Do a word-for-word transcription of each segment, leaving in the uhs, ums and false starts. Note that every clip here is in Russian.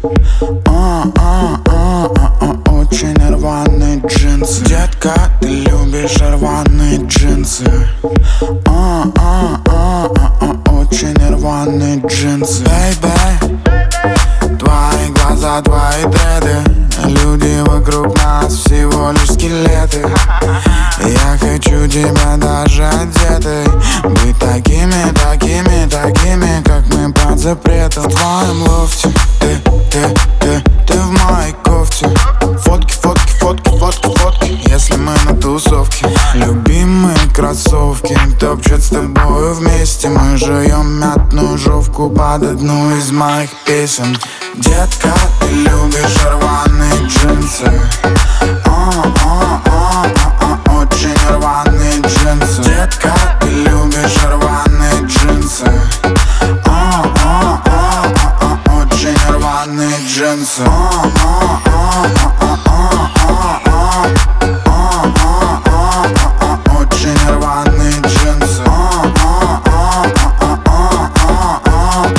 а, а, а, а, очень рваные джинсы. Детка, ты любишь рваные джинсы. а, а, а, а, очень рваные джинсы. Бэйбэй, твои глаза, твои дреды. Люди вокруг нас всего лишь скелеты. Я хочу тебя даже одетой, быть такими, такими, такими, как мы под запретом. В твоем лофте ты, ты, ты, ты в моей кофте. Фотки, фотки, фотки, фотки, фотки, если мы на тусовке. Любимые кроссовки топчут с тобою вместе. Мы жуем мятную жовку под одну из моих песен. Детка, ты любишь рваные джинсы. а, а, а, а, а, очень рваные джинсы. Детка, ты любишь рваные джинсы. а, а, а, а, а, очень рваные джинсы. а, а, а, а, а, а, а, а, а, а, а, очень рваные джинсы. а, а, а, а, а, а, а,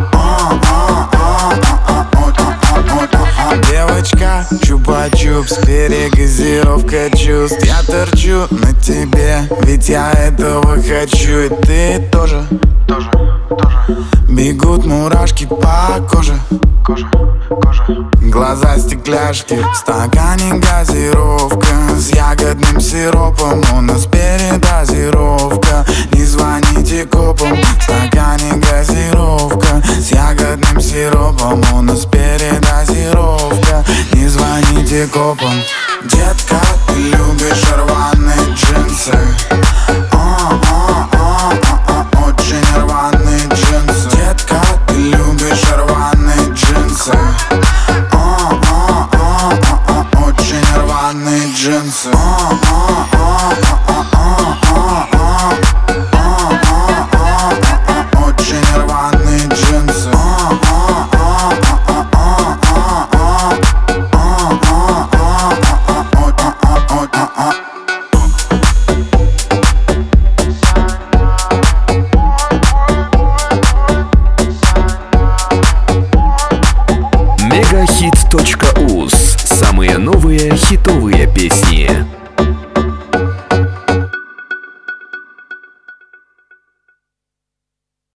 девочка, чупа-чупс, перегазировка чувств. Я торчу на тебе, ведь я этого хочу. И ты тоже, тоже, тоже. Бегут мурашки по коже, кожа, кожа. Глаза стекляшки, в стакане газировка с ягодным сиропом. У нас передозировка, не звоните копам. В стакане газировка с ягодным сиропом. У нас передозировка, не звоните копам.